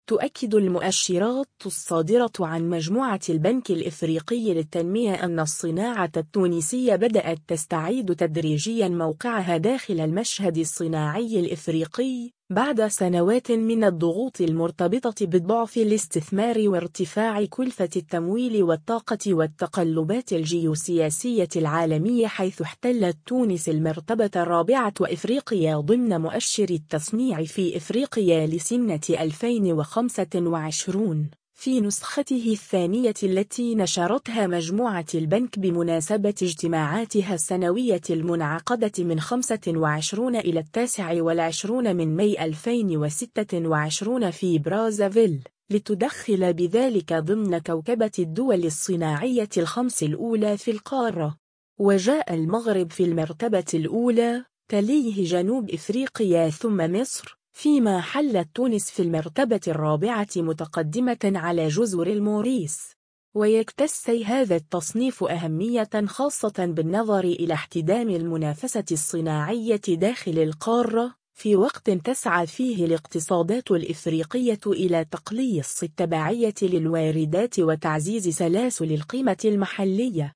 تؤكد المؤشرات الصادرة عن مجموعة البنك الإفريقي للتنمية أن الصناعة التونسية بدأت تستعيد تدريجياً موقعها داخل المشهد الصناعي الإفريقي بعد سنوات من الضغوط المرتبطة بضعف الاستثمار وارتفاع كلفة التمويل والطاقة والتقلبات الجيوسياسية العالمية، حيث احتلت تونس المرتبة الرابعة وإفريقيا ضمن مؤشر التصنيع في إفريقيا لسنة 2025 في نسخته الثانية التي نشرتها مجموعة البنك بمناسبة اجتماعاتها السنوية المنعقدة من 25 إلى 29 من ماي 2026 في برازافيل، لتدخل بذلك ضمن كوكبة الدول الصناعية الخمس الأولى في القارة. وجاء المغرب في المرتبة الأولى، تليه جنوب إفريقيا ثم مصر، فيما حلت تونس في المرتبة الرابعة متقدمة على جزر الموريس. ويكتسي هذا التصنيف أهمية خاصة بالنظر إلى احتدام المنافسة الصناعية داخل القارة، في وقت تسعى فيه الاقتصادات الإفريقية إلى تقليص التبعية للواردات وتعزيز سلاسل القيمة المحلية.